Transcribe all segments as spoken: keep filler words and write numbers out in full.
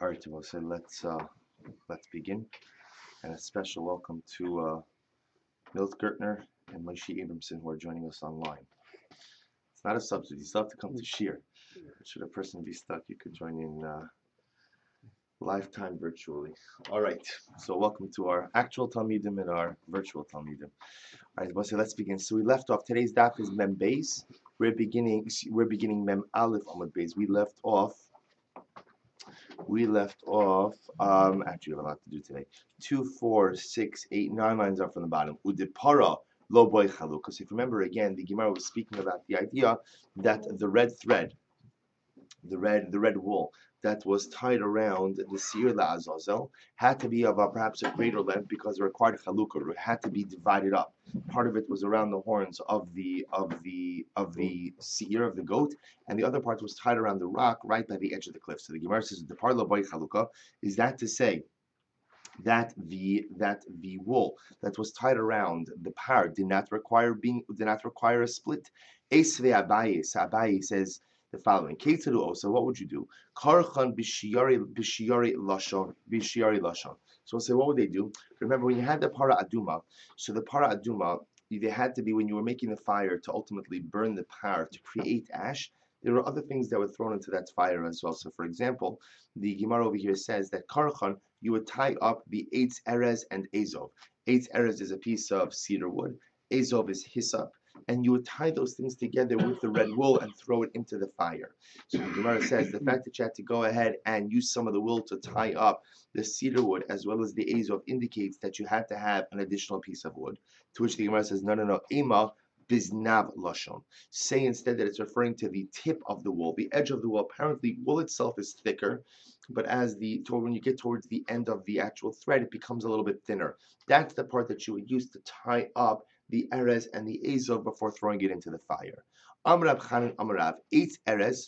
All right, so let's uh, let's begin, and a special welcome to uh, Milt Gertner and Moshe Abramson who are joining us online. It's not a substitute; you still have to come to Shir. Should a person be stuck, you could join in uh, lifetime virtually. All right, so welcome to our actual Talmidim and our virtual Talmidim. All right, so let's begin. So we left off. Today's daf is Mem Beis. We're beginning. We're beginning Mem Aleph Amud Beis. We left off. We left off, um, actually, we have a lot to do today. Two, four, six, eight, nine lines up from the bottom. Udipara lo boy chalu. Because if you remember again, the Gemara was speaking about the idea that the red thread, the red, the red wool that was tied around the Seir La'azazel had to be of a, perhaps a greater length because it required chalukah. It had to be divided up. Part of it was around the horns of the of the of the Seir of the goat, and the other part was tied around the rock right by the edge of the cliff. So the Gemara says the parlo boy chalukah is that to say that the that the wool that was tied around the par did not require being did not require a split. Esve Abaye Abaye says the following. Keitadu. So what would you do? Karchan b'shiyari b'shiyari lashon b'shiyari lashon. So we'll say, what would they do? Remember when you had the para aduma. So the para aduma, they had to be when you were making the fire to ultimately burn the par to create ash. There were other things that were thrown into that fire as well. So, for example, the Gemara over here says that karchan, you would tie up the eitz erez and azov. Eitz erez is a piece of cedar wood. Azov is hyssop. And you would tie those things together with the red wool and throw it into the fire. So the Gemara says the fact that you had to go ahead and use some of the wool to tie up the cedar wood as well as the azov indicates that you had to have an additional piece of wood. To which the Gemara says, no, no, no, ema biznav lashon. Say instead that it's referring to the tip of the wool, the edge of the wool. Apparently, wool itself is thicker, but as the when you get towards the end of the actual thread, it becomes a little bit thinner. That's the part that you would use to tie up the erez and the azov before throwing it into the fire. Amrav Chanan Amrav, eight erez,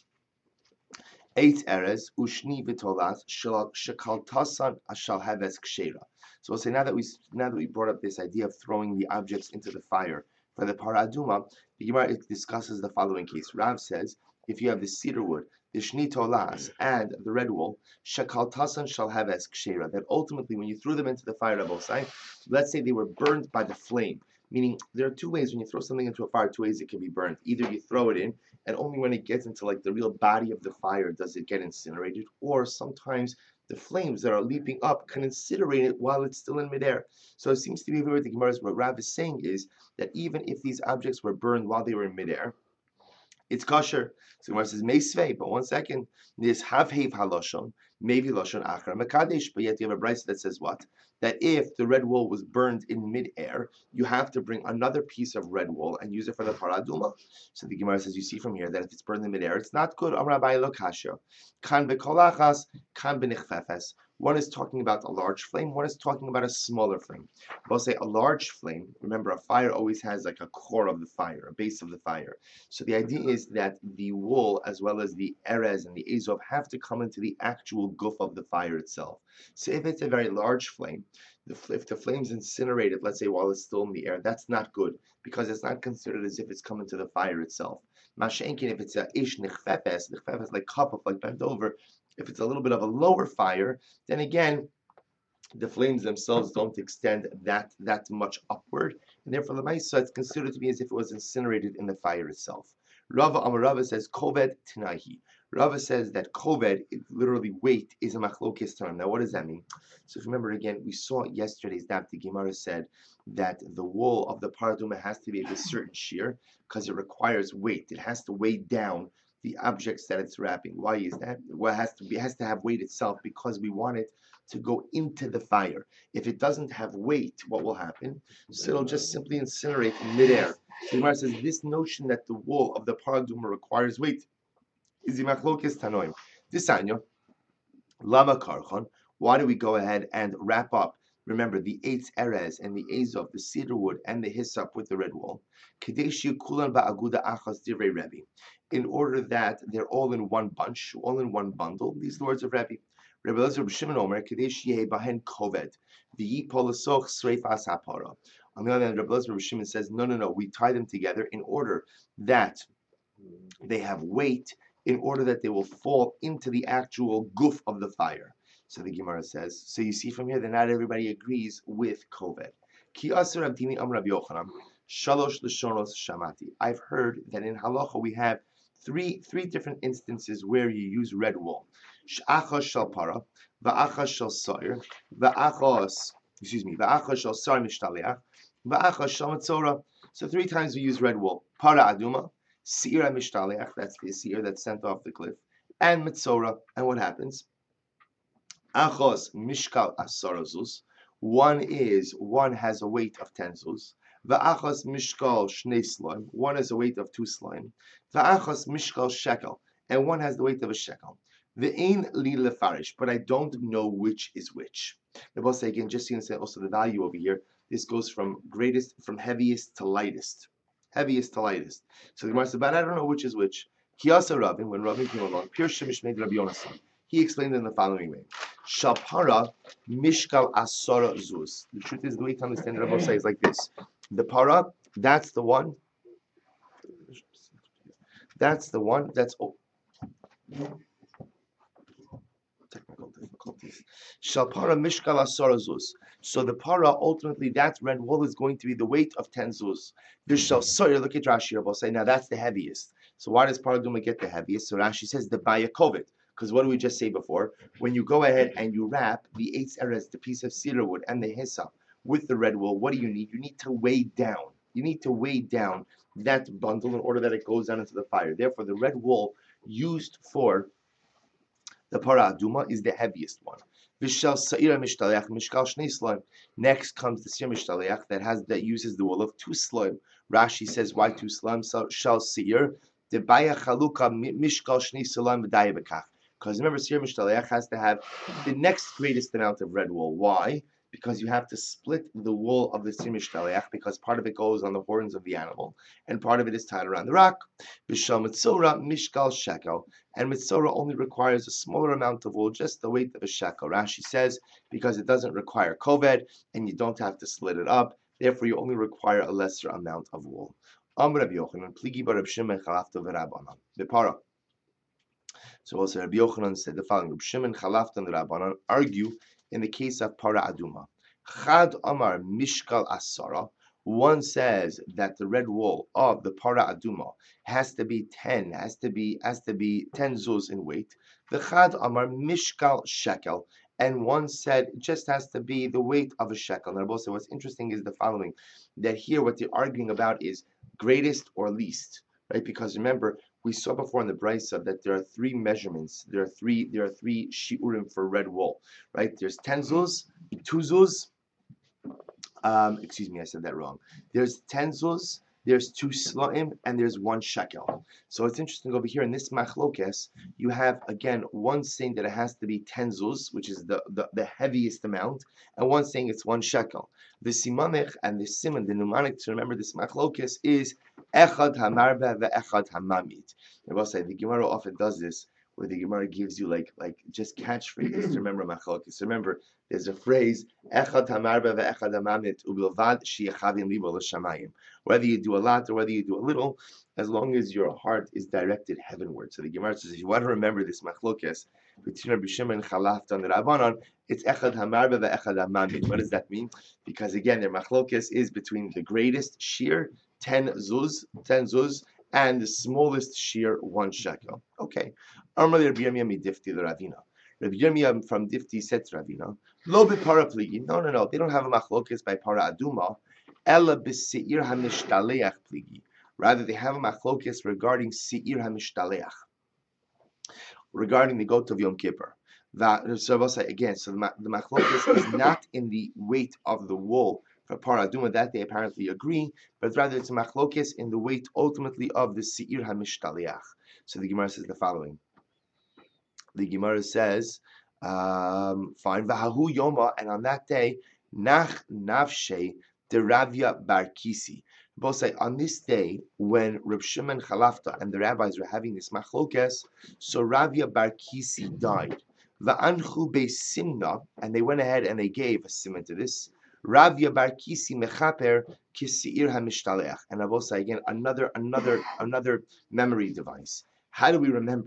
eight erez, ushni v'tolas, shekal tasan ashal haves kshera. So we'll say now that we now that we brought up this idea of throwing the objects into the fire for the paraduma, the Gemara discusses the following case. Rav says if you have the cedar wood, the shni tolas, and the red wool, shekal tasan shall haves kshera. That ultimately, when you threw them into the fire, Rabbi Osai, let's say they were burned by the flame. Meaning, there are two ways when you throw something into a fire, two ways it can be burned. Either you throw it in, and only when it gets into like the real body of the fire does it get incinerated, or sometimes the flames that are leaping up can incinerate it while it's still in midair. So it seems to be what the Gemara, what Rav is saying is that even if these objects were burned while they were in midair, it's kosher. So Gemara says meisvei, but one second, this havhev haloshon, maybe loshon achar mekadesh, but yet you have a brayso that says what? That if the red wool was burned in midair, you have to bring another piece of red wool and use it for the paraduma. So the Gemara says, you see from here that if it's burned in midair, it's not good. Amar Abaye lo kasha. Kan bekolachas, kan benichfefes. One is talking about a large flame, one is talking about a smaller flame. We'll say a large flame, remember a fire always has like a core of the fire, a base of the fire. So the idea is that the wool as well as the erez and the azov have to come into the actual guf of the fire itself. So if it's a very large flame, the, if the flame's incinerated, let's say while it's still in the air, that's not good because it's not considered as if it's coming to the fire itself. Mashenkin, if it's a ish nechfefes, nechfefes like cup of like bent over, if it's a little bit of a lower fire, then again, the flames themselves don't extend that that much upward, and therefore the ma'isa it's considered to be as if it was incinerated in the fire itself. Rava Amar Rava says koved tinahi. Rava says that koved, literally weight, is a machlokes term. Now, what does that mean? So, if you remember again, we saw yesterday's daf. The Gemara said that the wool of the paraduma has to be of a certain shear because it requires weight. It has to weigh down the objects that it's wrapping. Why is that? Well, it has to be it has to have weight itself because we want it to go into the fire. If it doesn't have weight, what will happen? So it'll just simply incinerate in midair. So the Gemara says this notion that the wool of the paraduma requires weight is the machlokes tanoim. Disanyo, lama karchon. Why do we go ahead and wrap up? Remember the eitz erez and the azov, the cedar wood and the hyssop with the red wool. Kadeshu kulan ba'aguda achas divrei Rebbe. In order that they're all in one bunch, all in one bundle. These are the words of Rebbe. Rebbe Elazar B'Shimon Omer, Kadesh Yeh Bahen Koved, V'yi Polasoch Sreifas Hapara. On the other hand, Rebbe Elazar B'Shimon says, no, no, no, we tie them together in order that they have weight, in order that they will fall into the actual goof of the fire. So the Gemara says, so you see from here that not everybody agrees with COVID. Ki asur abdini am Rabbi Yochanan, shalosh l'shonos shamati. I've heard that in halacha we have three three different instances where you use red wool. Sh'achas shel para, va'achas shel soir, va'achas, excuse me, va'achas shel sar mishtaliach, va'achas shel matzora. So three times we use red wool. Para aduma, seir mishtaliach, that's the seir that's sent off the cliff, and matzora. And what happens? Achos mishkal asara zuz. One is, one has a weight of ten zuz. Va'achos mishkal shnei slime. One has a weight of two slime. Va'achos mishkal shekel. And one has the weight of a shekel. Ve'ein li lefarish. But I don't know which is which. The boss say again, just so you understand also the value over here. This goes from greatest, from heaviest to lightest. Heaviest to lightest. So the Gemara said, but I don't know which is which. Kiyasa Rabin, when Rabin came along, Pir Shemish made Rabbi Yonasan. He explained it in the following way. Shapara mishkal asara zuz. The truth is, the way to understand Rabbi say is like this. The para, that's the one. That's the one. That's oh. Technical difficulties. Shapara mishkal asara zuz. So the para, ultimately, that red wool is going to be the weight of ten zuz. Vishal soyer. Look at Rashi. Rabbi say now that's the heaviest. So why does para duma get the heaviest? So Rashi says the baya kovet. Because what did we just say before? When you go ahead and you wrap the eight eres, the piece of cedar wood, and the hyssop with the red wool, what do you need? You need to weigh down. You need to weigh down that bundle in order that it goes down into the fire. Therefore, the red wool used for the para aduma is the heaviest one. Vishal sa'ira mishtaleach mishkal shnei slime. Next comes the sir mishtaleach that has that uses the wool of two slime. Rashi says why two slime? Shal sa'ir the baya chaluka mishkal shnei slime v'daya bekach. Because remember, Sir Mishtaleach has to have the next greatest amount of red wool. Why? Because you have to split the wool of the Sir Mishtaleach, because part of it goes on the horns of the animal, and part of it is tied around the rock. Bishal Mitzora Mishkal Shekel. And Mitzora only requires a smaller amount of wool, just the weight of a shekel. Rashi says, because it doesn't require koved, and you don't have to split it up, therefore you only require a lesser amount of wool. Am Rabbi Yochanan, Pligi bar Reb Shimon Chalafta v'Rabbanan. Bepara. So also Rabbi Yochanan said the following: Reb Shimon, Chalafta, and Rabbanan argue in the case of para aduma. Chad Amar Mishkal Asara. One says that the red wool of the para aduma has to be ten, has to be has to be ten zuz in weight. The Chad Amar Mishkal Shekel, and one said it just has to be the weight of a shekel. Now, also what's interesting is the following: that here what they're arguing about is greatest or least, right? Because remember, we saw before in the Brisa that there are three measurements. There are three. There are three shiurim for red wool, right? There's ten zuz, two zuz. Um, excuse me, I said that wrong. There's ten zuz, there's two slaim, and there's one shekel. So it's interesting over here in this machlokes, you have again one saying that it has to be ten zuz, which is the, the, the heaviest amount, and one saying it's one shekel. The simanech and the simon, the mnemonic to remember this machlokes is echad hamarba ve'echad hamamit. I will say the Gemara often does this, where the Gemara gives you like like just catchphrases to remember machlokes. Remember, there's a phrase echad hamarba ve'echad hamamit ubilvad she'echavim libo l'shamayim. Whether you do a lot or whether you do a little, as long as your heart is directed heavenward. So the Gemara says, if you want to remember this machlokes between Rabbi Shimon and Chalafta and the Rabbanon, it's echad hamarba ve'echad hamamit. What does that mean? Because again, their machlokes is between the greatest shear, ten zuz, ten zuz, and the smallest shear, one shekel. Okay. Amar Rabbi Yirmiyah midifti l'Ravina. Rabbi Yirmiyah from Difti said to Ravina, Lo b'para pligi. No, no, no. They don't have a machlokes by para aduma. Ella b'seir hamishtalech pligi. Rather, they have a machlokes regarding seir hamishtalech, regarding the goat of Yom Kippur. That, so I'll say again, so the, the machlokes is not in the weight of the wool for para aduma, that they apparently agree, but rather it's a machlokes in the weight ultimately of the seir hamishtalech. So the Gemara says the following. The Gemara says, um, fine, v'hahu yoma, and on that day, nach nafshe de Ravya bar Kisi. Both say on this day when Reb Shimon Chalafta and the rabbis were having this machlokes, so Ravya bar Kisi died. Va'anchu be simna, and they went ahead and they gave a simon to this. Ravya bar Kisi mechaper kisiir hamishtalech. And I will say again another another another memory device. How do we remember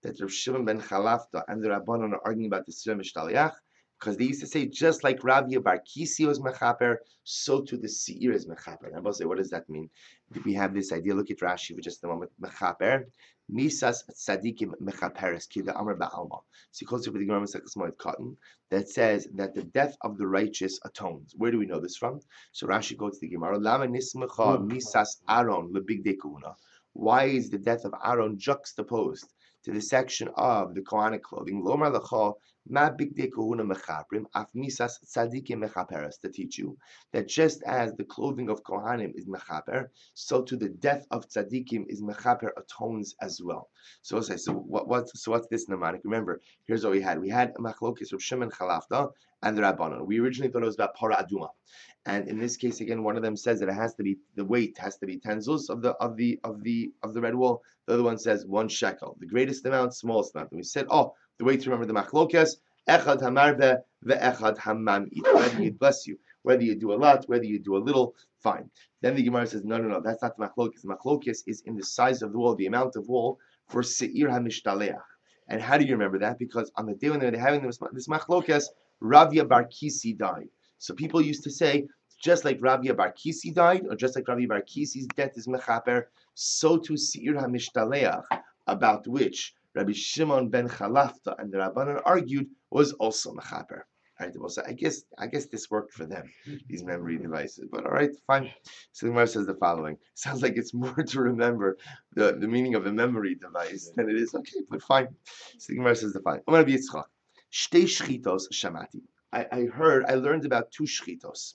that Rav Shimon ben Chalafta and the Rabbanon are arguing about the Sira Mishtaliach, because they used to say, just like Rabbi Bar Kisi was mechaper, so too the Seir is mechaper. And I will say, what does that mean? We have this idea. Look at Rashi for just a moment. Mechaper, misas tzadikim mechaperes ki the amar ba'alma. So he calls it for the Gemara Masechtas Moed Cotton that says that the death of the righteous atones. Where do we know this from? So Rashi goes to the Gemara. Lama nismecha misas Aaron lebigdei kahuna. Why is the death of Aaron juxtaposed to the section of the Kohanic clothing? Lomar lecha ma bigdei kahuna mechaprim af misas tzadikim mechaperes, to teach you that just as the clothing of Kohanim is mechaper, so to the death of tzadikim is mechaper, atones as well. So say, so what, what so what's this mnemonic? Remember, here's what we had. We had a machlokes of Shimon Chalafta and the Rabbanon. We originally thought it was about para aduma, and in this case, again, one of them says that it has to be, the weight has to be ten zuz of the of the of the of the red wool. The other one says one shekel, the greatest amount, smallest amount. And we said, oh, the way to remember the machlokes, echad hamarbe ve'echad hamamit. Whether you bless you, whether you do a lot, whether you do a little, fine. Then the Gemara says, no, no, no, that's not the machlokes. The machlokes is in the size of the wool, the amount of wool for seir hamishtaleach. And how do you remember that? Because on the day when they were having this, this machlokes, Ravia Bar Kisi died. So people used to say, just like Ravia Bar Kisi died, or just like Ravia Bar Kisi's death is mechaper, so to seir hamishtaleach, about which Rabbi Shimon ben Chalafta and the Rabbanan argued, was also mechaper. Right? So I guess I guess this worked for them, these memory devices. But all right, fine. So the Gemara says the following. Sounds like it's more to remember the, the meaning of a memory device than it is. Okay, but fine. So the Gemara says the following. Omar Yitzchak, Shtei shchitos shamati. I, I heard, I learned about two shchitos.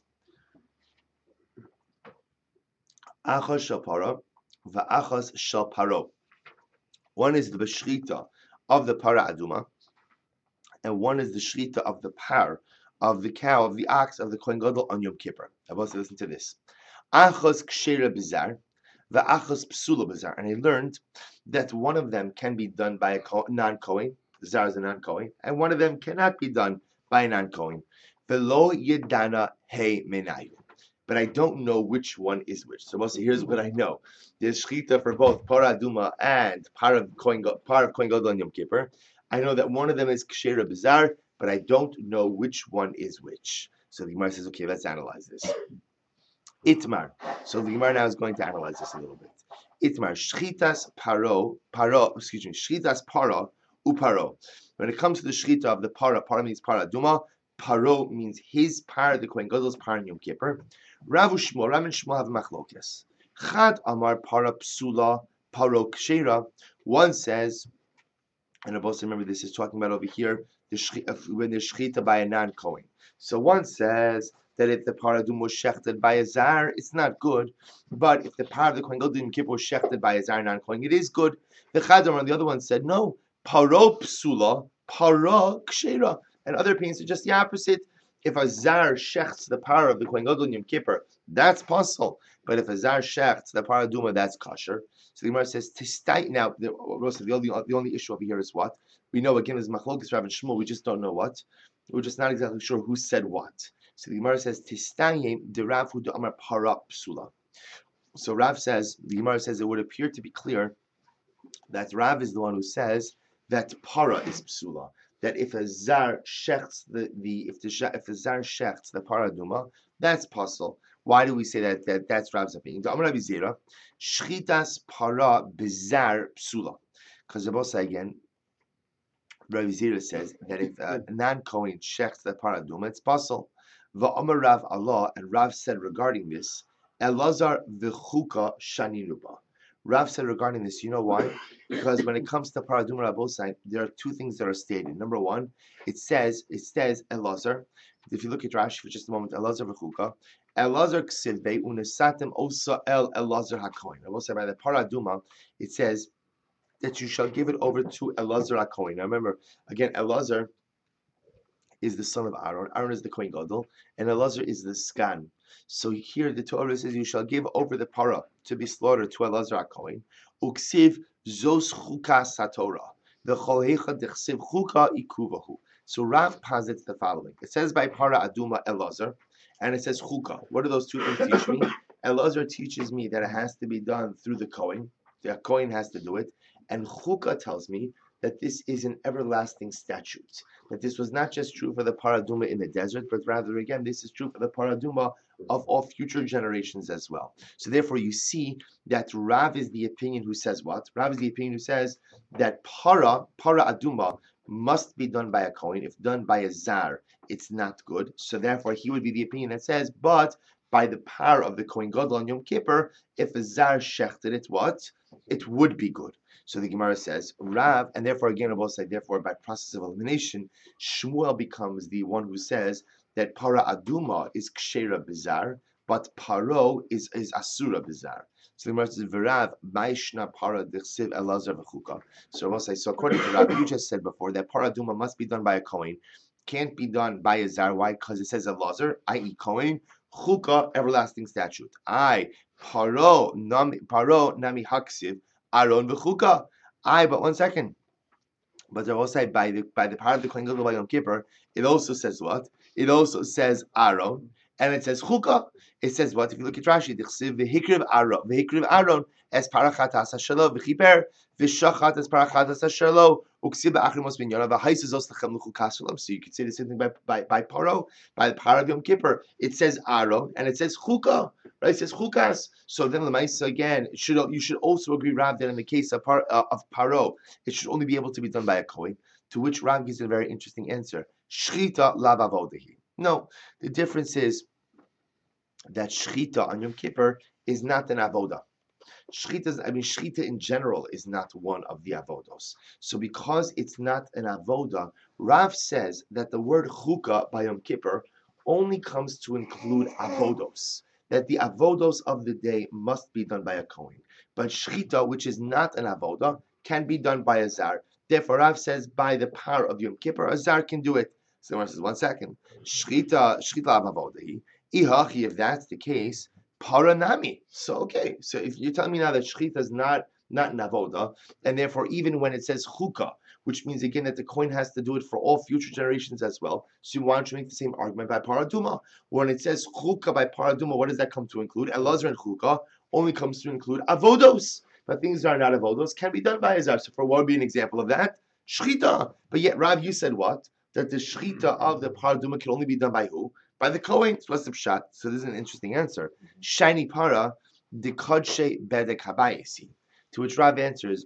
Achos shel para, va'achos shel paro. One is the shchita of the para aduma, and one is the shrita of the par, of the cow, of the ox, of the Kohen Gadol on Yom Kippur. I want to listen to this. Achos kshera bizar, va'achos psula bizar. And I learned that one of them can be done by a non-Kohen, zar is a non-Kohen, and one of them cannot be done by a non-Kohen. Velo yedana he menayu. But I don't know which one is which. So Moshe, here's what I know. There's shchita for both para aduma and par of Kohen Gadol on Yom Kippur. I know that one of them is kshera bizar, but I don't know which one is which. So the Gemara says, okay, let's analyze this. Itmar. So the Gemara now is going to analyze this a little bit. Itmar, shchitas paro, paro, excuse me, shchitas para uparo. When it comes to the shchita of the para, para means para duma, paro means his par, the Kohen Gadol's par in Yom Kippur. Rav Shmuel, Rav and Shmuel have machlokes. Chad amar para psula, paro kshera. One says, and I've also remember this is talking about over here the when there's shchita by a non-Kohen. So one says that if the paradum was shechted by a zar, it's not good. But if the par of the Kohen Gadol Yom Kippur was shechted by a zar non-Kohen, it is good. The Chadam on the other one said no, paro psula, paro kshera. And other opinions are just the opposite. If a zar shechts the par of the Kohen Gadol Yom Kippur, that's possible. But if a zar shechts the paraduma, that's kosher. So the Gemara says, Tistai. Now, the, the, only, the only issue over here is what? We know, again, is Machlokes Rav and Shmuel, we just don't know what. We're just not exactly sure who said what. So the Gemara says, Tistayim de Rav hu de Amar para psula. So Rav says, the Gemara says, it would appear to be clear that Rav is the one who says that para is psula. That if a zar shechts the, the if the if a zar shechts the paraduma, that's possible. Why do we say that? That that's Rav's opinion. The Amar Rabbi Zera, shchitas para bizar psula. Because the boss again, Rabbi Zera says that if a non-Kohen shechts the paraduma, it's possible. The Amar Rav Allah, and Rav said regarding this, Elazar v'chuka shaninuba. Rav said regarding this, you know why? Because when it comes to paraduma rabosai, there are two things that are stated. Number one, it says it says Elazar. If you look at Rashi for just a moment, Elazar v'chuka. Elazar ksivbe unesatem osa el Elazar hakohen. I will say by the paraduma, it says that you shall give it over to Elazar hakohen. Now remember, again, Elazar is the son of Aaron. Aaron is the Kohen Gadol, and Elazar is the skan. So here the Torah says, you shall give over the para to be slaughtered to Elazar HaKohen. Uksiv zos chuka satorah. The cholecha dechsiv chuka ikuvahu. So Rav posits the following. It says by para aduma Elazar, and it says chuka. What do those two things teach me? Elazar teaches me that it has to be done through the Kohen. The Kohen has to do it. And chuka tells me that this is an everlasting statute. That this was not just true for the paraduma in the desert, but rather again, this is true for the paraduma of all future generations as well. So therefore, you see that Rav is the opinion who says what? Rav is the opinion who says that para, para aduma, must be done by a Kohen. If done by a Zar, it's not good. So therefore, he would be the opinion that says, but by the power of the Kohen Gadol on Yom Kippur, if a Zar shechted it, what? It would be good. So the Gemara says, Rav, and therefore again, I will say, therefore, by process of elimination, Shmuel becomes the one who says that para aduma is kshera bizar, but paro is, is asura bizar. So the Gemara says, V'Rav, ma'ishna para d'chsiv elazar v'chuka. So I will say, so according to Rav, you just said before that para aduma must be done by a Kohen, can't be done by a Zar. Why? Because it says elazar, that is Kohen, chuka, everlasting statute. I, paro, nami, paro, nami haksiv, aron v'chuka. I, but one second. But I will say by the by the power of the Kohen Gadol by Yom Kippur, it also says what? It also says Aaron, and it says Chukah. It says what? If you look at Rashi, Dichsiv v'hikriv Aaron, v'hikriv Aaron es parachat asa shelo v'chiper v'shachat es parachat asa shelo uksiv ba'achrimos v'nyana v'haisez os lechem l'chukas shalom. So you could say the same thing by by by Paro, by the power of Yom Kippur. It says Aaron and it says Chukah. Right? It says Chukas. So then Lemaisa again, it should you should also agree, Rav, that in the case of par, uh, of Paro, it should only be able to be done by a Kohen. To which Rav gives a very interesting answer. Shchita lav avodahi. No, the difference is that Shchita on Yom Kippur is not an avoda. Shchita, I mean, Shchita in general is not one of the avodos. So because it's not an avoda, Rav says that the word Chukah by Yom Kippur only comes to include avodos. That the avodos of the day must be done by a Kohen. But Shchita, which is not an avoda, can be done by a Zar. Therefore, Rav says, by the power of Yom Kippur, a Zar can do it. So the says, one second. Shchita, Shchita avodahi. Ihachi, if that's the case, paranami. So, okay. So if you're telling me now that Shchita is not, not an avoda, and therefore even when it says Chukah, which means again that the Kohen has to do it for all future generations as well. So why don't you make the same argument by paraduma? When it says Chukah by paraduma, what does that come to include? Elazar and Chukah only comes to include avodos. But things that are not avodos can be done by a Zar. So for what would be an example of that? Shchita. But yet, Rav, you said what? That the Shchita of the paraduma can only be done by who? By the Kohen. So what's the pshat? So this is an interesting answer. Shiny para, the kodshe bedek habayisi. To which Rav answers,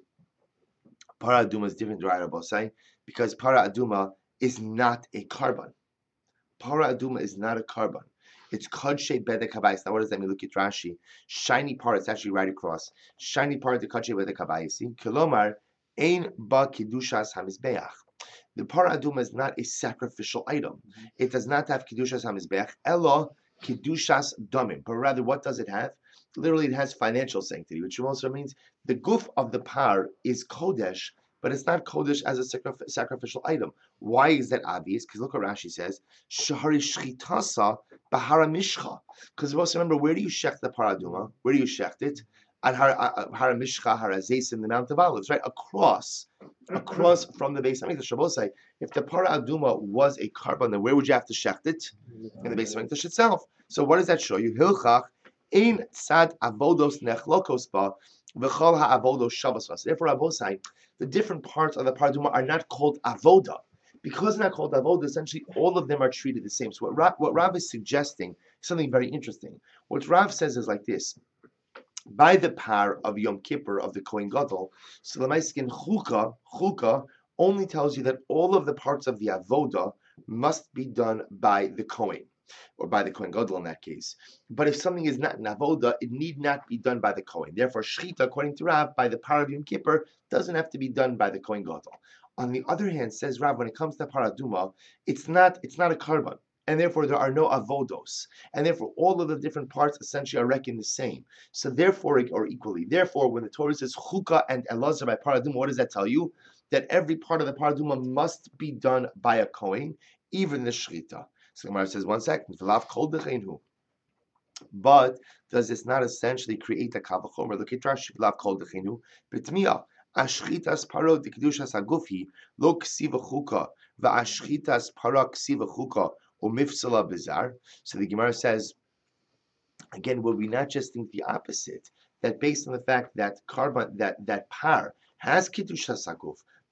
para aduma is different, right, Rabosai? Because para aduma is not a carbon. Para aduma is not a carbon. It's kodshe bedek habayis. Now, what does that mean? Look at Rashi. Shiny para, it's actually right across. Shiny para, the kodshe bedek habayisi. Kilomar, ein ba kidushas hamizbeach. The para aduma is not a sacrificial item. It does not have kidushas hamizbeach. Elo kidushas damim. But rather, what does it have? Literally, it has financial sanctity, which also means the guf of the par is kodesh, but it's not kodesh as a sacrif- sacrificial item. Why is that obvious? Because look what Rashi says, shahari shchitasa bahara mishcha. Because also remember, where do you shech the paraduma? Where do you shecht it? At Hara Mishcha, Hara Zesim, the Mount of Olives, right? Across, across from the base. I mean, the Shabbos say, if the para aduma was a carbon, then where would you have to shecht it? In the base of English itself. So what does that show you? Hilchach ein tzad avodos nechlokos ba v'chol ha'avodos shavos ba. Therefore, Abosai, the different parts of the para aduma are not called avoda. Because they're not called avoda, essentially all of them are treated the same. So what Rav, what Rav is suggesting is something very interesting. What Rav says is like this. By the power of Yom Kippur of the Kohen Gadol, so the Maiskin Chukah, Chukah only tells you that all of the parts of the Avoda must be done by the Kohen, or by the Kohen Gadol in that case. But if something is not an Avoda, it need not be done by the Kohen. Therefore, Shchita, according to Rav, by the power of Yom Kippur, doesn't have to be done by the Kohen Gadol. On the other hand, says Rav, when it comes to Paraduma, it's not it's not a carbon. And therefore there are no avodos, and therefore all of the different parts essentially are reckoned the same. So therefore, or equally, therefore, when the Torah says chukah and elazar by paraduma, what does that tell you? That every part of the paraduma must be done by a kohen, even the shchita. So the Gemara says, one second, v'lav kol dechenu. But does this not essentially create a kavachomer? Look at Rashi, v'lav kol dechenu b'tmiya. Ashchitas parod dikdushas hagufi lo ksiva chukah v'ashchitas parod ksiva chukah. Umifsala bizar. So the Gemara says, again, will we not just think the opposite? That based on the fact that carbon, that that par has kiddushas haguf,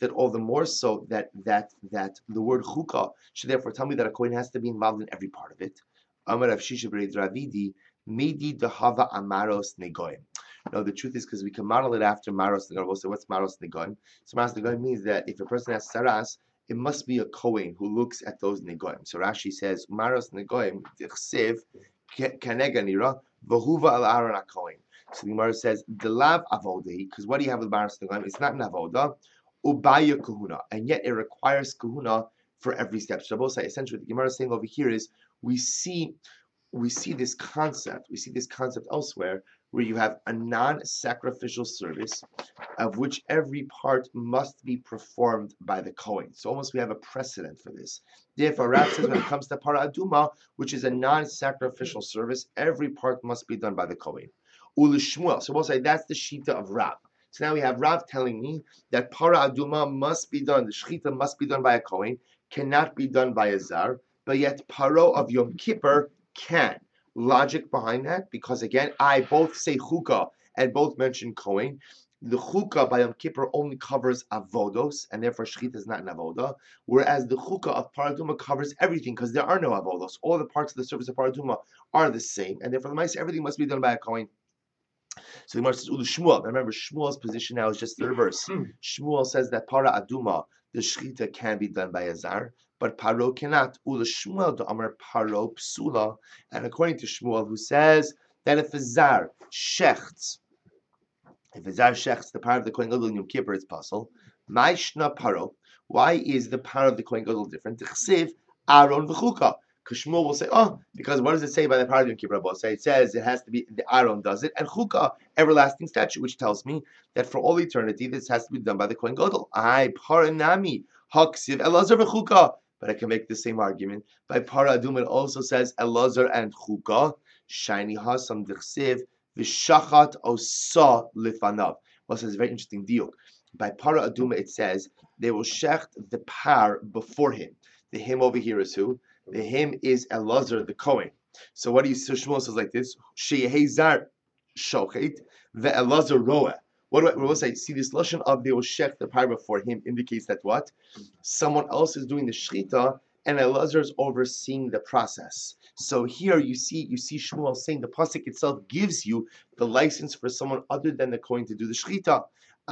that all the more so that that that the word chukah should therefore tell me that a kohen has to be involved in every part of it. Amar Rav Shisha b'Rei Ravidi, Medi dehava amaros negoim. No, the truth is because we can model it after maros negoim. We'll say, what's maros negoim? So maros negoim means that if a person has saras, it must be a kohen who looks at those negoim. So Rashi says, maros negoim tichsev kanega nira v'huva al aron kohen. So the Gemara says, the lav avodei, because what do you have with maros negoim? It's not an avodah, ubaya kahuna, and yet it requires kahuna for every step. So both say essentially what the Gemara is saying over here is we see we see this concept, we see this concept elsewhere where you have a non-sacrificial service of which every part must be performed by the Kohen. So almost we have a precedent for this. Therefore, Rav says when it comes to Para Aduma, which is a non-sacrificial service, every part must be done by the Kohen. Ulu Shmuel. So we'll say that's the Shita of Rav. So now we have Rav telling me that Para Aduma must be done, the Shechita must be done by a Kohen, cannot be done by a Zar, but yet Paro of Yom Kippur can. Logic behind that, because again, I both say Chukah and both mention Kohen. The Chukah by Yom Kippur only covers Avodos, and therefore Shechita is not an Avodah, whereas the Chukah of Para Aduma covers everything, because there are no Avodos. All the parts of the service of Para Aduma are the same, and therefore the mice, everything must be done by a Kohen. So the Gemara says, Ulu Shmuel. Now remember, Shmuel's position now is just the reverse. Shmuel says that Para Aduma, the Shechita can be done by a Zar, but Paro cannot. Ula Shmuel to Amar Paro Psula. And according to Shmuel, who says that if a Zar shechts, if a Zar shechts the power of the Kohen Gadol in Yom Kippur, it's possible. Maishna Paro. Why is the power of the Kohen Gadol different? T'chsiv Aaron v'chuka. Because Shmuel will say, oh, because what does it say by the power of Yom Kippur? Say it says it has to be the Aaron does it, and Chukah, everlasting statute, which tells me that for all eternity this has to be done by the Kohen Gadol. I paranami haksiv Elazar v'Chukah. But I can make the same argument. By Para Aduma, it also says Elazar and Chukah. Shiny hasam d'chsiv v'shachat osa lifanav. Well, it's a very interesting deal. By Para Aduma, it says they will shecht the par before him. The him over here is who? The him is Elazar the Kohen. So what do you? So Shmuel says like this: Sheyehezar shochet ve'Elazar roa. What do I we'll say? See, this lashon of they will shech the par before him indicates that what? Someone else is doing the shechita and Elazar is overseeing the process. So here you see you see Shmuel saying the pasuk itself gives you the license for someone other than the Kohen to do the shechita.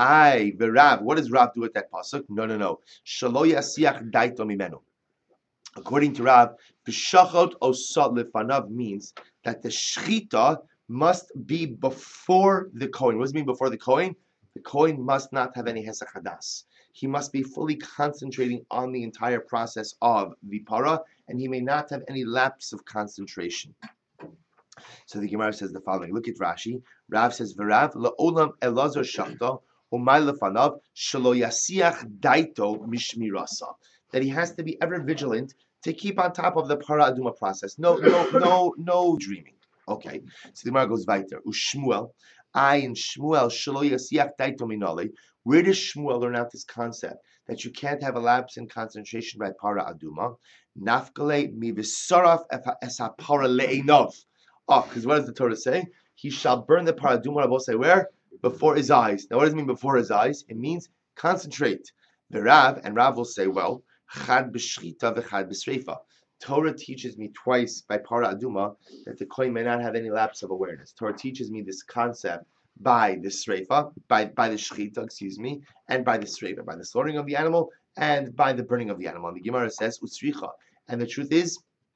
I the Rav. What does Rav do with that pasuk? No, no, no. Shelo yasiach daito mimenu. According to Rav, b'shachot osat lefanav means that the shechita must be before the Kohen. What does it mean before the Kohen? The Kohen must not have any Hesach Hadas. He must be fully concentrating on the entire process of the Para, and he may not have any lapse of concentration. So the Gemara says the following. Look at Rashi. Rav says, V'Rav la'olam Elazar shachta umay lefanav shelo yasiach daito mishmirasa. That he has to be ever vigilant to keep on top of the Para Aduma process. No, no, no, no dreaming. Okay, so the Gemara goes weiter. Ushmuel, I and Shmuel shelo yasiach daito minale. Where does Shmuel learn out this concept that you can't have a lapse in concentration by Para Aduma? Nafkale mi v'saraf esa para le'enov. Oh, because what does the Torah say? He shall burn the Para Aduma. Rabbi say where? Before his eyes. Now, what does it mean before his eyes? It means concentrate. The Rav and Rav will say, well, chad b'shchita v'chad b'sreifa. Torah teaches me twice by Para Aduma that the Kohen may not have any lapse of awareness. Torah teaches me this concept by the Sreifa, by, by the Shechita, excuse me, and by the Sreifa, by the slaughtering of the animal and by the burning of the animal. And the Gemara says, Usricha. And the truth is,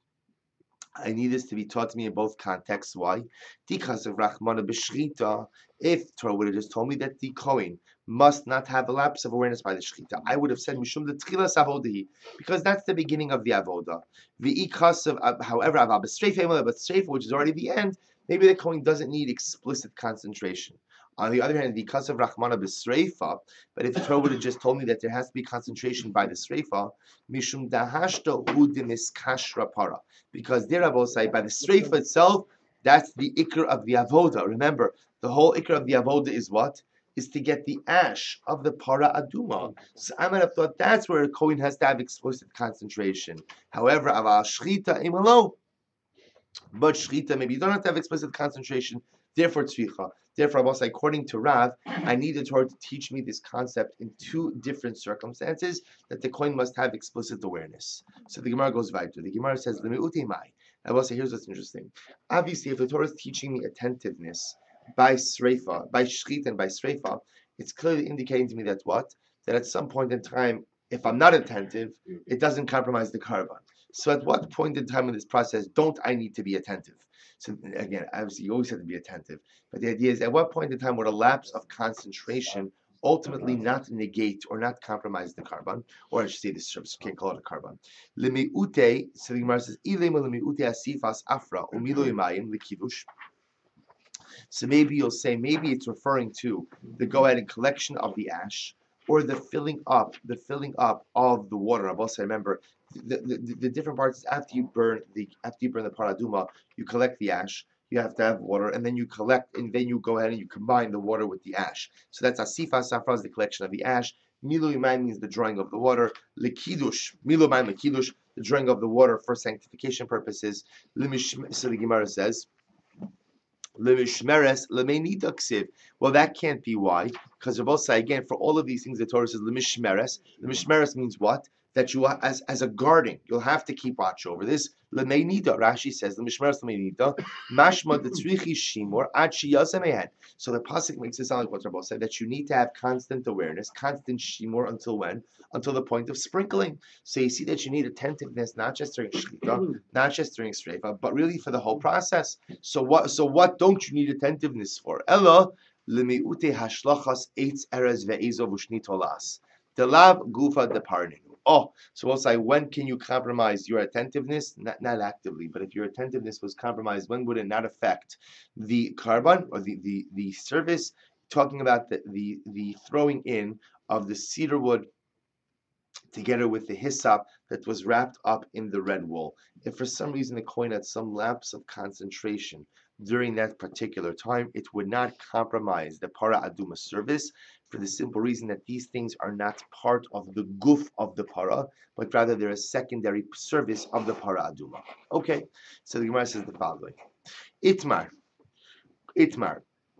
I need this to be taught to me in both contexts. Why? Because of Rachmana b'Shechita, if Torah would have just told me that the Kohen must not have a lapse of awareness by the Shechita, I would have said Mishum the Tchilas Avodahi, because that's the beginning of the Avodah. V'ikas of, however, Aval b'Streifa, but Streifa, which is already the end, maybe the Kohen doesn't need explicit concentration. On the other hand, because of Rachmana b'Streifa, but if Torah would have just told me that there has to be concentration by the Streifa, Mishum dahashta hu demiskashra para, because there Rabbi say by the Streifa itself, that's the ikr of the avoda. Remember, the whole ikr of the avoda is what? Is to get the ash of the Para Aduma. So I might have thought that's where a Kohen has to have explicit concentration. However, aval shchita imalo. But shchita, maybe you don't have to have explicit concentration. Therefore, tzricha. Therefore, I will say, according to Rav, I need the Torah to teach me this concept in two different circumstances that the kohen must have explicit awareness. So the Gemara goes weiter. The Gemara says, "Lemi'utei mai." I will say, here's what's interesting. Obviously, if the Torah is teaching me attentiveness by sreifa, by shchit and by sreifa, it's clearly indicating to me that what? That at some point in time, if I'm not attentive, it doesn't compromise the karban. So at what point in time in this process don't I need to be attentive? So again, obviously you always have to be attentive. But the idea is, at what point in time would a lapse of concentration ultimately not negate or not compromise the karban? Or I should say this service, you can't call it a karban. Lemi'ute, so the Gemara says, lemi'ute asifas afra umilu imayim likidush. So maybe you'll say, maybe it's referring to the go ahead and collection of the ash, or the filling up, the filling up of the water. I've also remember the, the, the different parts. After you burn the after you burn the paraduma, you collect the ash. You have to have water, and then you collect, and then you go ahead and you combine the water with the ash. So that's asifa safra is the collection of the ash. Milu imayim means the drawing of the water. Lekidush, milu imayim lekidush, the drawing of the water for sanctification purposes. So the Gemara says. Lemishmeres lemenita ksiv. Well, that can't be why, because Rabbi say again for all of these things the Torah says lemishmeres. Lemishmeres means what? That you as as a guardian, you'll have to keep watch over this. Lemenita, Rashi says lemishmeres lemenita mashma detzrichi shimor ad shiyazemehen. So the pasuk makes it sound like what Rabbi said, that you need to have constant awareness, constant shimor until when? Until the point of sprinkling. So you see that you need attentiveness not just during shchita, not just during sreifa, but really for the whole process. So what? So what don't you need attentiveness for? Ella lemiute hashlachas eitz erez ve'ezov u'shnitolas delav gufa deparninu. Oh, so we'll say, when can you compromise your attentiveness? Not, not actively, but if your attentiveness was compromised, when would it not affect the karban or the, the, the service? Talking about the, the, the throwing in of the cedar wood together with the hyssop that was wrapped up in the red wool. If for some reason the coin had some lapse of concentration during that particular time, it would not compromise the para aduma service, for the simple reason that these things are not part of the guf of the para, but rather they're a secondary service of the para aduma. Okay, so the Gemara says the following: Itmar, Itmar,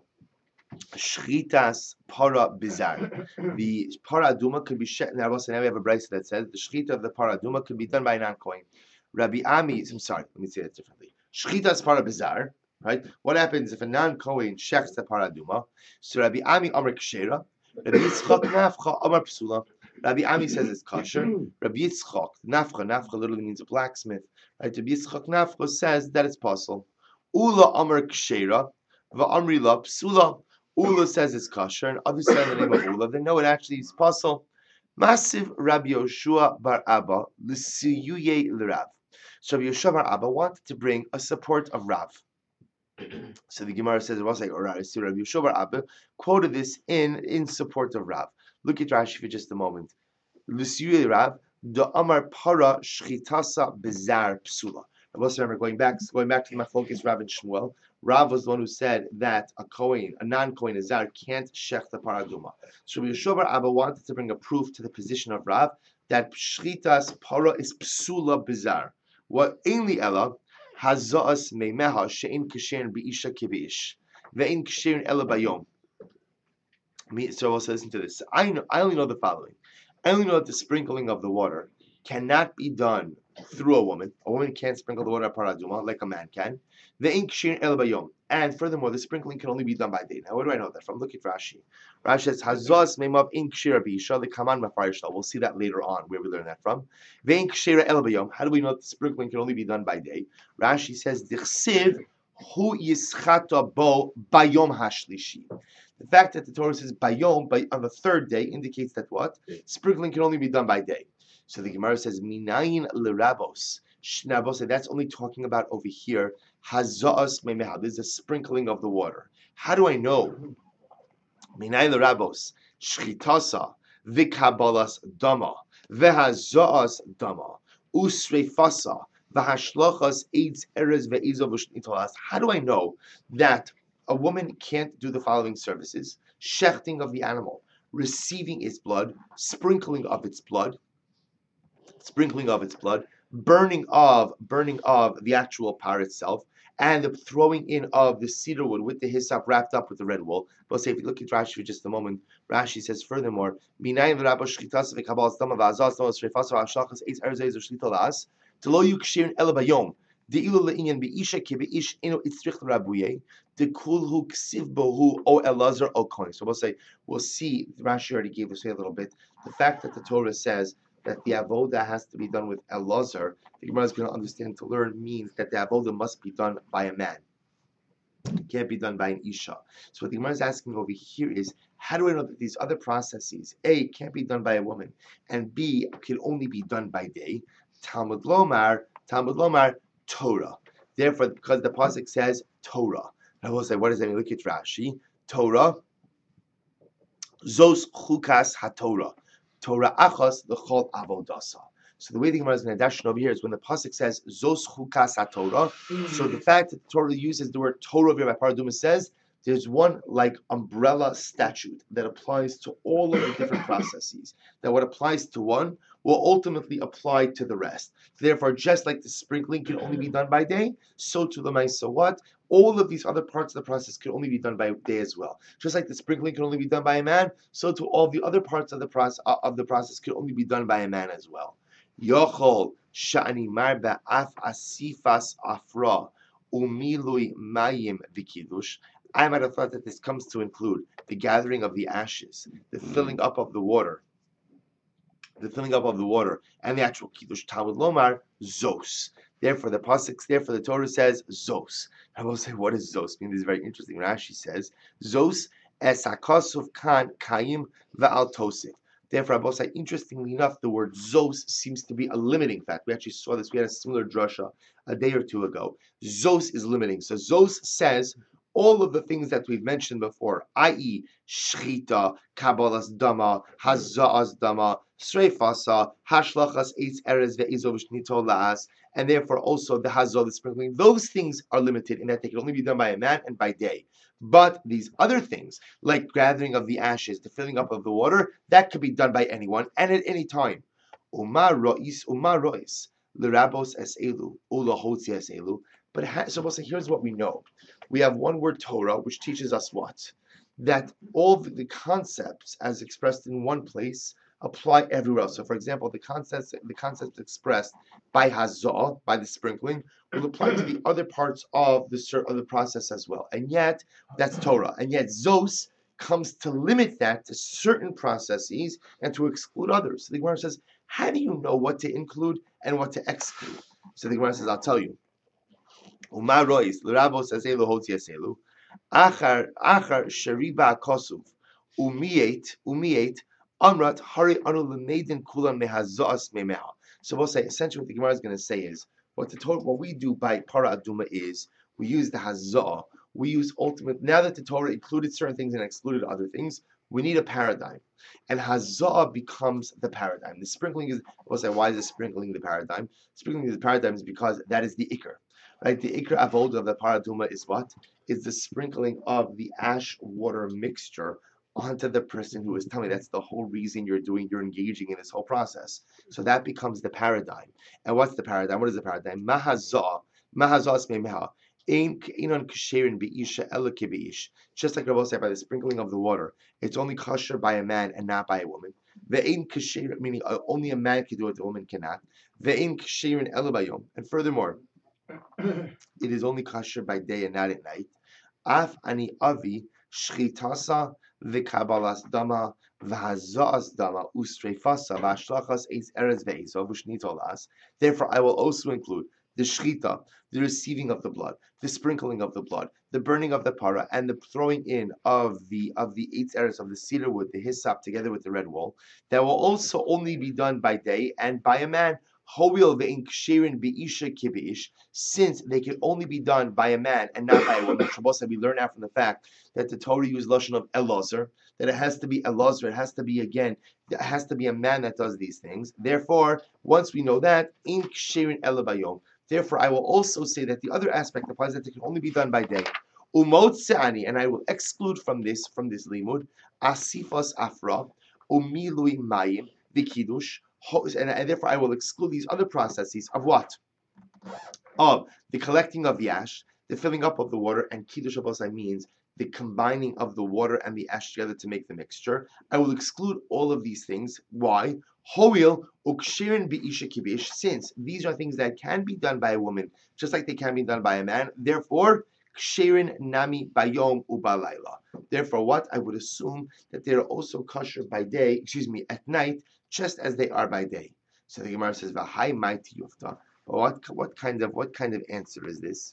Shchitas para bizar. The para aduma could be shed. Now we have a brayso that says the shchita of the para aduma could be done by a non-kohen. Rabbi Ami, I'm sorry, let me say that differently. Shchitas para bizar. Right? What happens if a non-kohen shechs the para aduma? So Rabbi Ami Amar Kshera, Rabbi Yitzchak Nafcha Amar Psula. Rabbi Ami says it's kosher. Rabbi Yitzchak Nafcha, Nafcha literally means a blacksmith. Right? Rabbi Yitzchak Nafcha says that it's possible. Ula Amar Kshera, Va'amri La Psula. Ula says it's kosher, and others say in the name of Ula, they know it actually is possible. Massive Rabbi Yoshua Bar Abba L'siyuye l'Rav. So Rabbi Yoshua Bar Abba wanted to bring a support of Rav. So the Gemara says it was like, alright, so Rabbi Yoshua Bar Abba quoted this in, in support of Rav. Look at Rashi for just a moment. L'siyuye Rav, the Amar Para Shchitasa Bizar Psula. I also remember going back, going back to the Machlokes Rav and Shmuel. Rav was the one who said that a kohen, a non-kohen, a zar, can't shech the paraduma. So Rabbi Yoshua Bar Abba wanted to bring a proof to the position of Rav that shchitas para is psula bizar. What ainli ella hazaas meimeha she'in kasherin beisha kibeish ve'in kasherin ella bayom. So also listen to this. I know. I only know the following. I only know that the sprinkling of the water cannot be done through a woman. A woman can't sprinkle the water at paraduma like a man can. And furthermore, the sprinkling can only be done by day. Now, where do I know that from? Look at Rashi. Rashi says, Hazaz meimav in kshira b'isha the kaman mafayishla. We'll see that later on, where we learn that from. Ve'in kshira el bayom. How do we know that the sprinkling can only be done by day? Rashi says, Dichsiv hu yischata bo bayom hashlishi. The fact that the Torah says bayom, by, on the third day, indicates that what? Sprinkling can only be done by day. So the Gemara says, Minayin l'rabos. Shnabos, that's only talking about over here. Haza'as memeha. There's a sprinkling of the water. How do I know? Minayin l'rabos. Shchitasa. V'kabalas dama. V'haza'as dama. Usreifasa. V'hashlachas eitz erez ve'izov v'shnitolas. How do I know that a woman can't do the following services? Shechting of the animal. Receiving its blood. Sprinkling of its blood. Sprinkling of its blood, burning of burning of the actual par itself, and the throwing in of the cedar wood with the hyssop wrapped up with the red wool. But say if you look at Rashi for just a moment, Rashi says furthermore, Minayin v'rabba shchitas v'kabal stama v'azaz stama shrefas v'ashlachas eitz erzei z'shlita las to lo yukshirin ela bayom de'ilu le'inyan be'isha kebe'ish ino itzrich l'rabuye dekulhu ksiv bohu o elazar o kohen. So we'll say we'll see. Rashi already gave us a little bit the fact that the Torah says that the avoda has to be done with elazar. The Gemara is going to understand to learn means that the avoda must be done by a man. It can't be done by an isha. So what the Gemara is asking over here is, how do I know that these other processes, A, can't be done by a woman, and B, can only be done by day? Talmud Lomar, Talmud Lomar, Torah. Therefore, because the pasuk says Torah. I will say, what does that mean? Look at Rashi. Torah, Zos Chukas HaTorah. Torah Achos L'chol Avodasa. So the way the Gemara is going to dash it over here is when the pasuk says Zos Chukas HaTorah. Mm-hmm. So the fact that the Torah uses the word Torah over here by Paraduma says there's one like umbrella statute that applies to all of the different processes. That what applies to one will ultimately apply to the rest. Therefore, just like the sprinkling can only be done by day, so to the Maisa what? All of these other parts of the process can only be done by day as well. Just like the sprinkling can only be done by a man, so to all the other parts of the process of the process can only be done by a man as well. Yochol shani marba af asifas afra umilui mayim v'kiddush. I might have thought that this comes to include the gathering of the ashes, the filling up of the water, the filling up of the water, and the actual kiddush. Talmud Lomar Zos. Therefore, the pasuk, therefore the Torah says Zos. I will say, what does Zos mean? This is very interesting. Rashi says Zos es hakosuf kan kayim va'al tosif. Therefore, I will say, interestingly enough, the word Zos seems to be a limiting fact. We actually saw this. We had a similar drasha a day or two ago. Zos is limiting. So Zos says all of the things that we've mentioned before, that is, shchita, kabbalas dama, haza'as dama, sreifasa, hashlachas eitz erez ve'izov shnito la'as, and therefore also the hazah, the sprinkling. Those things are limited in that they can only be done by a man and by day. But these other things, like gathering of the ashes, the filling up of the water, that could be done by anyone and at any time. Umar rois, umar rois, l'rabos es elu, ulahotzi es elu. But ha- so we'll say, here's what we know. We have one word Torah, which teaches us what? That all the concepts as expressed in one place apply everywhere else. So for example, the concepts the concepts expressed by Hazah, by the sprinkling, will apply to the other parts of the of the process as well. And yet, that's Torah. And yet Zos comes to limit that to certain processes and to exclude others. So the Gemara says, how do you know what to include and what to exclude? So the Gemara says, I'll tell you. Umar rois l'rabos aselu hotzi aselu achar achar shariba kosuv umiet umiet amrat hari anu l'meidin kulam mehazos memeha. So we'll say essentially what the Gemara is going to say is what the Torah, what we do by para aduma is we use the hazah. We use ultimate. Now that the Torah included certain things and excluded other things, we need a paradigm, and hazah becomes the paradigm. The sprinkling is. We'll say why is the sprinkling the paradigm? Sprinkling is the paradigm is because that is the ikr. Right, the ikra avoda of the paraduma is what? Is the sprinkling of the ash water mixture onto the person who is telling. That's the whole reason you're doing, you're engaging in this whole process. So that becomes the paradigm. And what's the paradigm? What is the paradigm? Mahazah, mahazah smemeha. Just like Rabbi said, by the sprinkling of the water, it's only kosher by a man and not by a woman. Meaning only a man can do it, the woman cannot. And furthermore, it is only kosher by day and not at night. Af ani avi shchitasa v'kabalas dama v'hazas dama ustreifasa v'ashlachas eitz erez ve'ezov v'shnitolas. Therefore, I will also include the shchita, the receiving of the blood, the sprinkling of the blood, the burning of the para, and the throwing in of the of the eitz erez of the cedar wood, the hyssop, together with the red wool. That will also only be done by day and by a man. Since they can only be done by a man and not by a woman. We learn out from the fact that the Torah used lashon of elazar, that it has to be elazar, it has to be again, it has to be a man that does these things. Therefore, once we know that, in ksherin elabayom. Therefore, I will also say that the other aspect applies that it can only be done by day. Umot se'ani, and I will exclude from this from this limud asifas afra umilui mayim v'kiddush. And, and therefore I will exclude these other processes of what? Of the collecting of the ash, the filling up of the water, and Kiddush Abosai means the combining of the water and the ash together to make the mixture. I will exclude all of these things. Why? Hoil ukshirin biisha kibish, since these are things that can be done by a woman, just like they can be done by a man. Therefore, kshirin nami bayom ubalayla. Therefore, what? I would assume that they are also kosher by day, excuse me, at night, just as they are by day. So the Gemara says, "V'hai maiti yufta." What what kind of what kind of answer is this?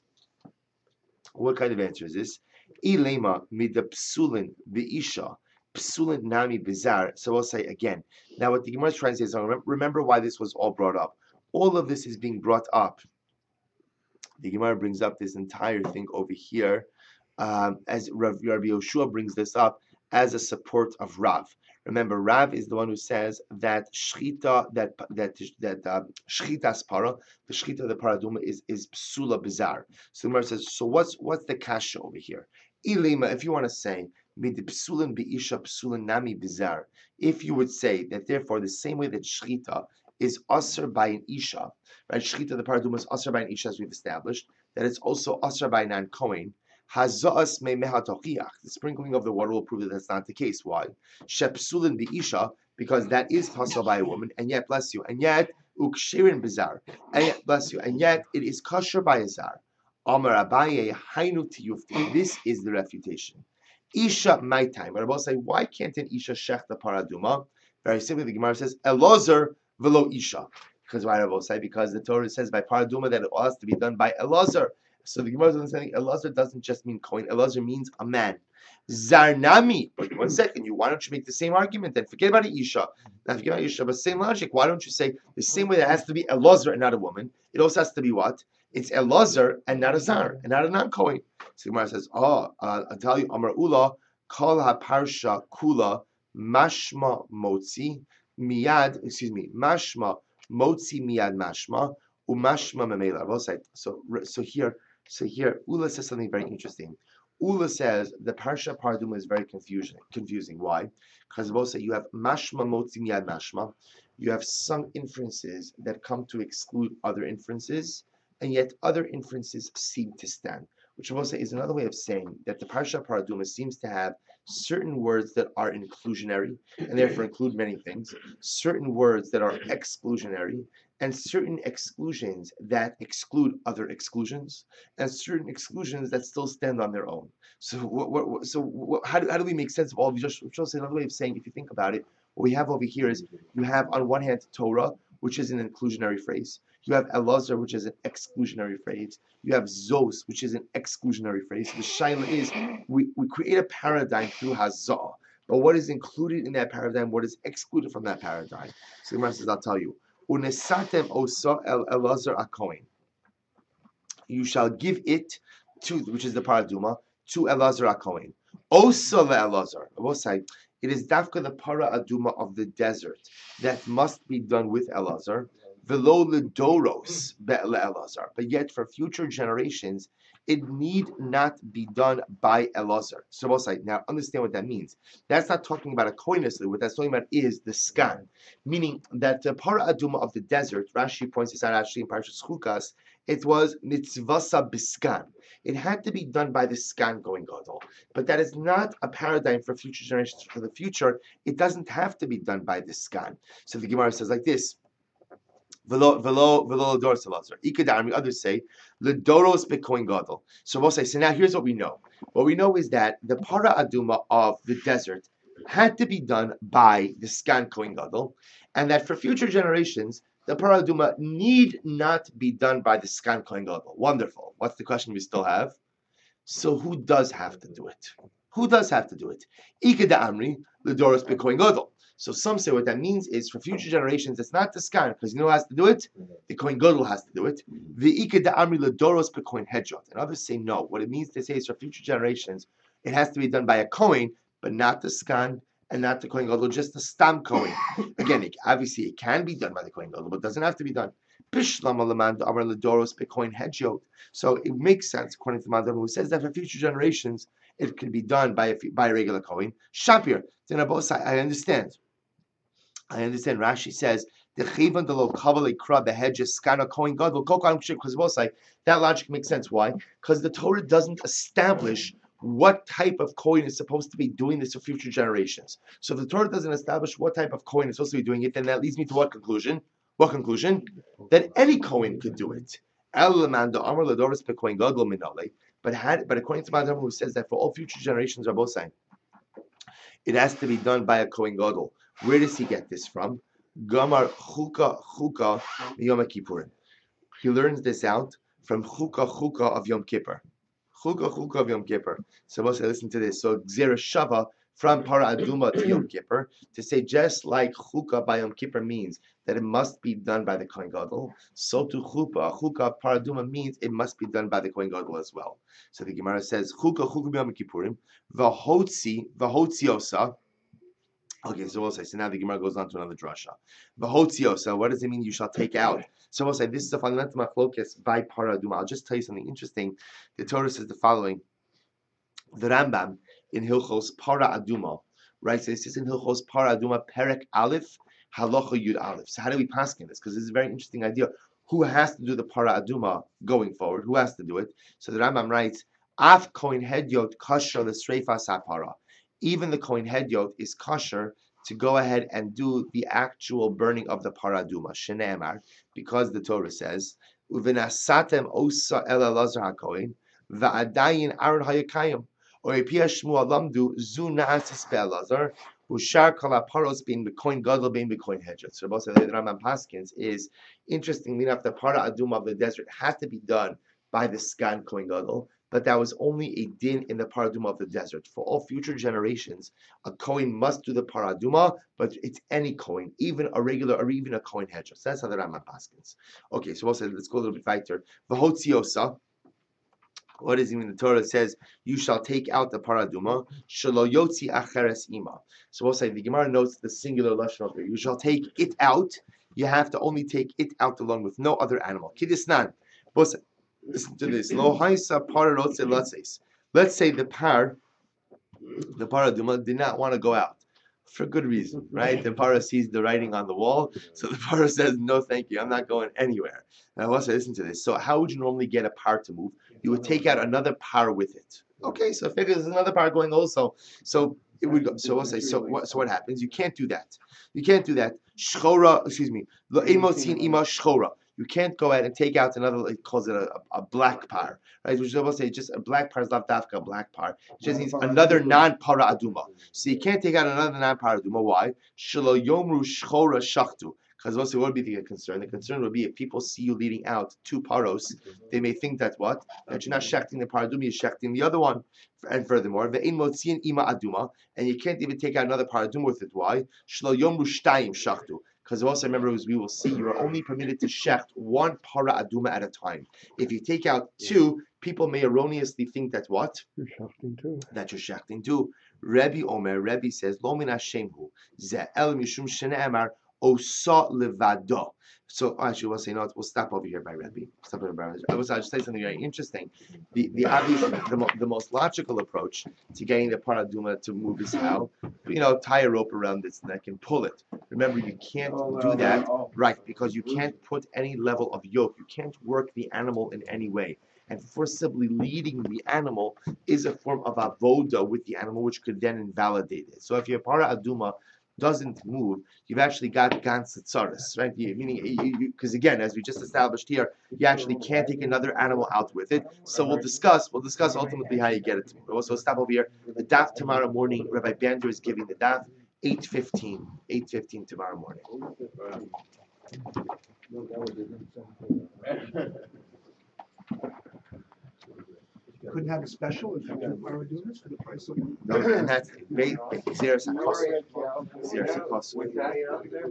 What kind of answer is this? Ilema mida psulin v'isha psulin nami bizar. So I'll say again. Now, what the Gemara is trying to say is, remember why this was all brought up. All of this is being brought up. The Gemara brings up this entire thing over here, um, as Rav, Rabbi Yoshua brings this up as a support of Rav. Remember, Rav is the one who says that shchita, that that that uh, shchita's para, the shchita of the paraduma is is psula bizar. So the Gemara says, so what's what's the kasha over here? Ilima, if you want to say mid psulin biisha psulin nami bizar, if you would say that therefore the same way that shchita is usher by an isha, right? Shchita the paraduma is usher by an isha, as we've established, that it's also usher by nan kohen. Hazas me mehatochiach. The sprinkling of the water will prove that that's not the case. Why? Shepsulin biisha, because that is possible by a woman, and yet, bless you, and yet ukshirin bizar, and yet, bless you, and yet it is kosher by a zar. Amar Abaye hainu tiyufti. This is the refutation. Isha my time. But I will say, why can't an isha shech the paraduma? Very simply, the Gemara says Elazar velo isha. Because why I will say, because the Torah says by paraduma that it has to be done by Elazar. So the Gemara is saying Elazar doesn't just mean Kohen. Elazar means a man. Zarnami. But one second, you why don't you make the same argument then? Forget about Isha. Now forget about Isha, but same logic. Why don't you say the same way that it has to be Elazar and not a woman? It also has to be what? It's Elazar and not a Zar and not a non-Kohen. So the Gemara says, oh, uh, I'll tell you, Amar Ula, Kol ha-parsha kula mashma motzi miyad, excuse me, mashma motzi miyad mashma umashma memela. So, so here, So here, Ula says something very interesting. Ula says the Parsha Paraduma is very confusing. Confusing. Why? Because both say you have mashma motzi miyad mashma. You have some inferences that come to exclude other inferences, and yet other inferences seem to stand. Which I will say is another way of saying that the Parsha Paraduma seems to have certain words that are inclusionary and therefore include many things, certain words that are exclusionary, and certain exclusions that exclude other exclusions, and certain exclusions that still stand on their own. So, what, what, so what, how, do, how do we make sense of all of these? Just, just another way of saying, if you think about it, what we have over here is you have on one hand Torah, which is an inclusionary phrase. You have Elazar, which is an exclusionary phrase. You have Zos, which is an exclusionary phrase. The shaila is we, we create a paradigm through Hazah. But what is included in that paradigm? What is excluded from that paradigm? So the Gemara says, I'll tell you. Unesatem osa el Elazar akoin. You shall give it to, which is the paraduma, to Elazar akoin. Osa le Elazar. I will say, it is dafka the para aduma of the desert that must be done with Elazar. Velo ledoros be'le Elazar. But yet, for future generations, it need not be done by Elazar. So we'll say, now understand what that means. That's not talking about a koinusly. What that's talking about is the skan, meaning that the para aduma of the desert. Rashi points this out actually in Parashas Chukas. It was mitzvasa biskan. It had to be done by the skan going gadol, but that is not a paradigm for future generations. For the future, it doesn't have to be done by the skan. So the Gemara says like this. Velo velo velo ledoros Elazar. Ikadami. Others say ledoros bekoin gadol. So we'll say. So now here's what we know. What we know is that the para aduma of the desert had to be done by the skan koin gadol, and that for future generations the para aduma need not be done by the skan koin gadol. Wonderful. What's the question we still have? So who does have to do it? Who does have to do it? Ikadami ledoros bekoin gadol. So some say what that means is for future generations, it's not the skan, because you know who has to do it? The Kohen Gadol has to do it. The Ika Amri Ledoros Bekohen Hedjot. And others say no. What it means to say is for future generations, it has to be done by a Kohen, but not the skan and not the Kohen Gadol, just the Stam Kohen. Again, it, obviously it can be done by the Kohen Gadol, but it doesn't have to be done. So it makes sense, according to Mandam, who says that for future generations, it can be done by a, by a regular Kohen. Shapir, I understand. I understand. Rashi says The Chivan de lo Kavalei Kra Behedges Skana Kohen Gadol Kokam Shik Kuzbosai. That logic makes sense. Why? Because the Torah doesn't establish what type of Kohen is supposed to be doing this for future generations. So if the Torah doesn't establish what type of Kohen is supposed to be doing it, then that leads me to what conclusion? What conclusion? That any Kohen could do it. But had, but according to Madam, who says that for all future generations, are both saying it has to be done by a Kohen Gadol. Where does he get this from? Gamar Chuka Chuka Yom Kippurim. He learns this out from Chuka Chuka of Yom Kippur. Chuka Chuka of Yom Kippur. So let's listen to this. So Gzera Shava from Para Aduma to Yom Kippur, to say just like Chuka by Yom Kippur means that it must be done by the Kohen Gadol, so to Chuka, Chuka Para Aduma means it must be done by the Kohen Gadol as well. So the Gemara says, Chuka Chuka Yom Kippurim, V'hotzi, V'hotziosa. Okay, so we'll say, so now the Gemara goes on to another drasha. V'hotziosa, what does it mean you shall take out? So we'll say, this is a fundamental machlokas by Para Aduma. I'll just tell you something interesting. The Torah says the following. The Rambam in Hilchos Para Aduma, right? So this is in Hilchos Para Aduma, Perek Aleph, Halacha Yud Aleph. So how do we pass in this? Because this is a very interesting idea. Who has to do the Para Aduma going forward? Who has to do it? So the Rambam writes, Af Kohen Hedyot Kasher L'Sreifa Sapara. Even the Kohen Hedyot is kosher to go ahead and do the actual burning of the Para Aduma. Shene'emar, because the Torah says, Uvenasatem Osa El Elazar HaKohen, Va'adayin Aaron Hayakayim. Or Epia Shmuel Lamdu Zu Na'asis Be'elazar Ushar Kala Paros being Bitcoin Gadol being Bitcoin Hedget. So both of the Rambam Paskins is interestingly enough the Para Aduma of the desert has to be done by the Skan Kohen Gadol, but that was only a din in the Para Aduma of the desert. For all future generations, a Kohen must do the Para Aduma, but it's any Kohen, even a regular or even a Kohen Hedget. So that's how the Rambam Paskins. Okay, so we'll say let's go a little bit weiter. V'hotziosa. What does it mean? The Torah says, you shall take out the Para Aduma, shelo yotzi acheres ima. So we'll say, the Gemara notes the singular lashon here. You shall take it out. You have to only take it out along with no other animal. Kidisnan. Listen to this. Lo haisa para rotze latzeis. Let's say the par, the Para Aduma, did not want to go out. For good reason, right? The Para sees the writing on the wall, so the Para says, no thank you, I'm not going anywhere. Now let's listen to this. So how would you normally get a par to move? You would take out another par with it. Okay, so figure there's another par going also. So it would go. So we'll say, so what so what happens? You can't do that. You can't do that. Shchora, excuse me. Lo emotzin ima shchora. You can't go ahead and take out another, it calls it a, a black par, right? Which will say just a black par is not dafka, a black par. It just means another non-para aduma. So you can't take out another non-para aduma. Why? Shelo yomru shchora shachtu. Because also what would be the concern? The concern would be if people see you leading out two paros, they may think that what? That you're not shechting the para aduma, you're shechting the other one. And furthermore, ve'in motziin ima aduma, and you can't even take out another para aduma with it. Why? Shelo yomru shtayim shachtu. Because also remember, as we will see, you are only permitted to shecht one para aduma at a time. If you take out two, people may erroneously think that what? You're shechting two. That you're shechting two. Rebbe Omer, Rebbe says, Lo min Hashemhu, ze el mishum shene'emar osa levado. So actually, we'll say no. We'll stop over here by Rebbe. Stop over by Rebbe. I was I'll just say something very interesting. The the obvious, the, mo, the most logical approach to getting the para aduma to move is how, you know, tie a rope around its neck and pull it. Remember, you can't do that, right? Because you can't put any level of yoke. You can't work the animal in any way. And forcibly leading the animal is a form of avoda with the animal, which could then invalidate it. So if your para aduma doesn't move, you've actually got gans tsaris, right? You, meaning, because again, as we just established here, you actually can't take another animal out with it. So we'll discuss, we'll discuss ultimately how you get it to move. Also, stop over here. The daf tomorrow morning, Rabbi Bander is giving the daf eight fifteen, eight fifteen tomorrow morning. Couldn't have a special if you were doing this for the price of No, and that's zero sakos. Zero sakos.